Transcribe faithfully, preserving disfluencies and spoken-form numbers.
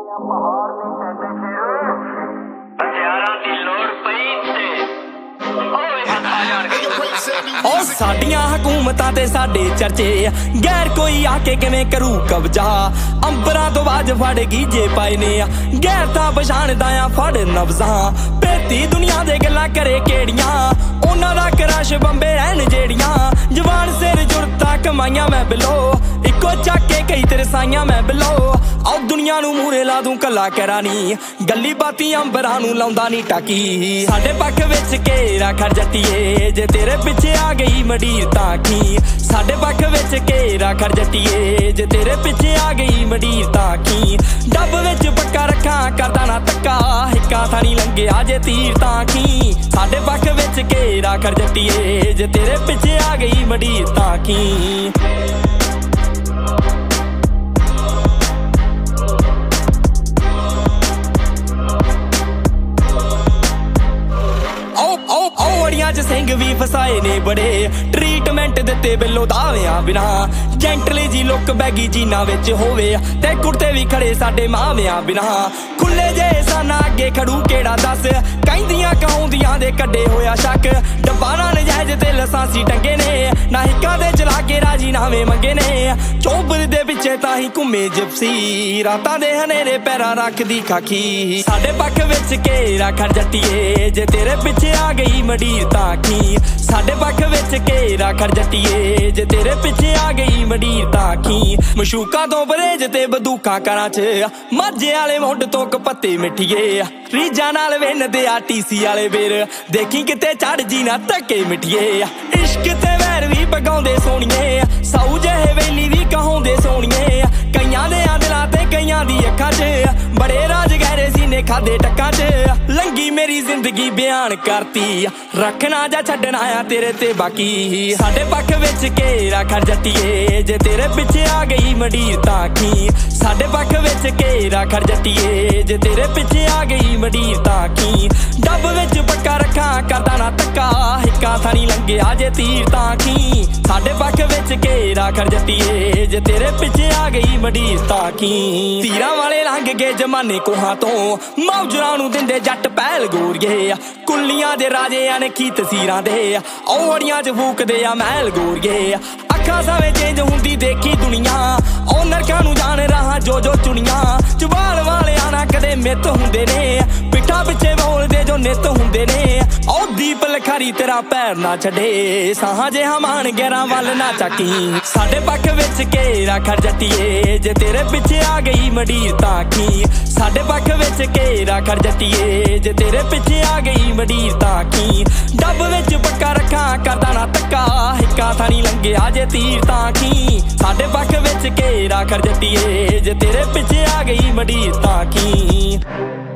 पहाड़ नहीं कहते शेर हथियारां दी लोड़ पई ते ओए हथ आ जाणगे ओ साडियां हुकूमतां ते साडे चर्चे गैर कोई आके किवें करू कब्जा अंबरां तो बाज फड़ गीजे पाए ने गैर तां पछाणदा आ फड़ नब्जां भेती दुनिया दे गल्लां करे केड़ियां उन्हां दा क्रश बंबे रहन जेड़ियां जवान सिर जुरता कमाइयां मैं बिलो इक्को चाके कई तरसाइयां मैं बिलो आओ दुनिया नू मूरे ला दूं कला करा नी गल्ली बाती अंबरां नू लाउंदा नी टाकी साडे पक्ष विच घेरा खड़ जट्टिए जे तेरे पिछे आ गई मडीर तां की साडे पक्ष विच घेरा खड़ जट्टिए जे तेरे पिछे आ गई मडीर तां की डब विच पक्का रखां करदा ना तक्का हिक्का थानी लंघिया जे तीर तां की साडे पक्ष विच घेरा खड़ जट्टिए जे तेरे पिछे आ गई मडीर तां की सिंह भी फसाए ने बड़े ट्रीटमेंट दिते बिलो दावियां बिना जेंटली जी लुक बैगी जीना विच होवे ते कुर्ते भी खड़े साडे मावियां बिना खुले जे साना अगे खड़ू केड़ा दस कहंदियां कहूंदियां दे कड्डे होया शक डब्बाना नजायज ते लसांसी टंगे ने ना हिक्का दे चला के राजी नावे मंगे ने चौबर दे पिछे ताही घुमे जिप्सी रातां दे हनेरे पैरा रखदी खाकी साडे पक्ष विच घेरा खड़ जट्टिए जे तेरे पिछे आ गई मडीर तां की साडे पक्ष विच घेरा खड़ जट्टिए जे तेरे पिछे आ गई मडीर तां की मशूका तो बरेज ते बंदूकां करां च माझे वाले मुंड तो कपत्ते मिठिए रीजा नाल विन दे आ टीसी वाले बेर देखी किते चढ़ जी ना धक्के मिठिए इश्क ते वैर भी पगाउंदे सोहणीए साऊ जहे वेली भी कहाउंदे सोहणीए कईयां दे दिलां ते कईयां दी अखां च बड़े राज गहरे सीने खादे टक्कां च लंगी मेरी जिंदगी बयान करती रखना जा छड्डना आ तेरे ते बाकी साडे पक्ष विच घेरा खड़ जट्टिए जे तेरे पिछे आ गई मडीर तां की साडे पक्ष विच घेरा खड़ जट्टिए जे तेरे पिछे आ गई मडीर तां की डब विच पक्का रखां करदा ना तक्का हिक्का थानी लंघिया जे तीर तां की साडे पक्ष विच घेरा खड़ जट्टिए जे तेरे पिछे आ गई मडीर तां की तीरां वाले लंघ गए जमाने कोहां तो मौजरां नू दिंदे जट पहल गोरिए कुल्लियां दे राजे ने की तसीरां दे औड़ियां च फूकदे आ महल गोरिए अखां सावे चेंज हुंदी देखी दुनिया ओ नरकां नू जान रहा जो जो चुनिया चबाल वाले आना कदे मित हुंदे ने पिठा पिछे बोलदे जो नित हुंदे ने ओ दीप लखारी तेरा पैर ना छड़े साहां जे हमान गैरां वल ना चाकी साडे पक्ष विच घेरा खड़ जट्टिए जे तेरे पिछे आ गई मडीर तां की साडे पक्ष विच घेरा खड़ जट्टिए जे तेरे पिछे आ गई मडीर तां की डब विच पक्का रखां करदा ना तक्का हिक्का थानी लंघिया जे तीर तां की साडे पक्ष विच घेरा खड़ जट्टिए जे तेरे पिछे आ गई मडीर तां की।